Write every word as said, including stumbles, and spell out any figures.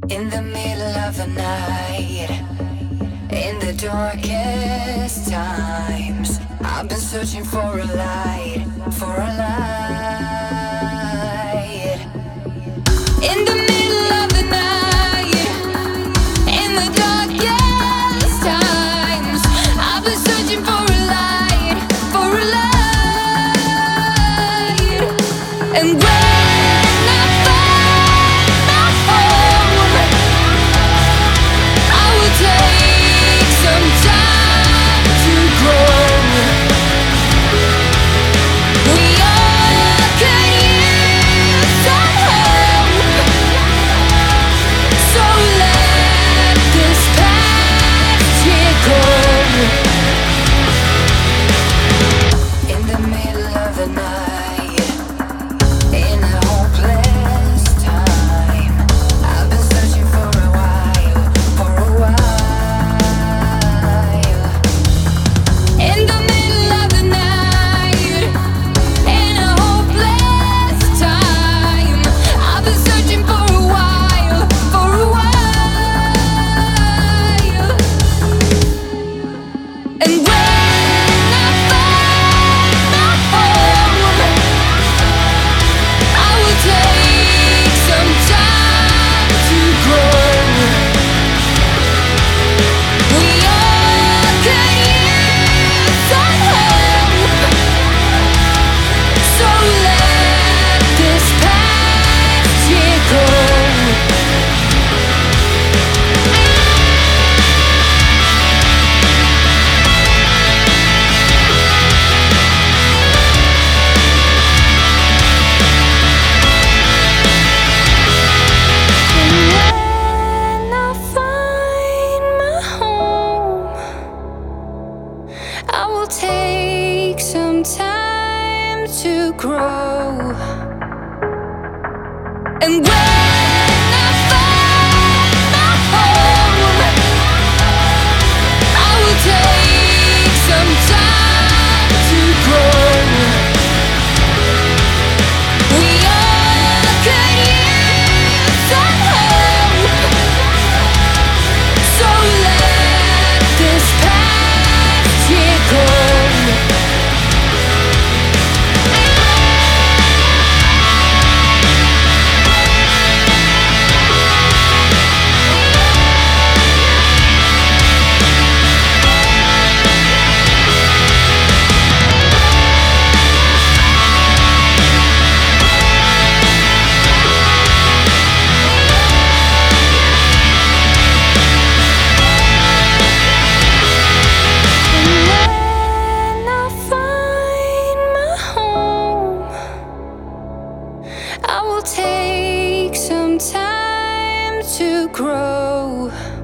In the middle of the night, in the darkest times, I've been searching for a light, for a light. In the middle of the night, in the darkest times, I've been searching for a light, for a light. And when I will take some time to grow. And when I find my home, I will take some time to grow. We all could use some help, so let this past year go. I will take some time to grow.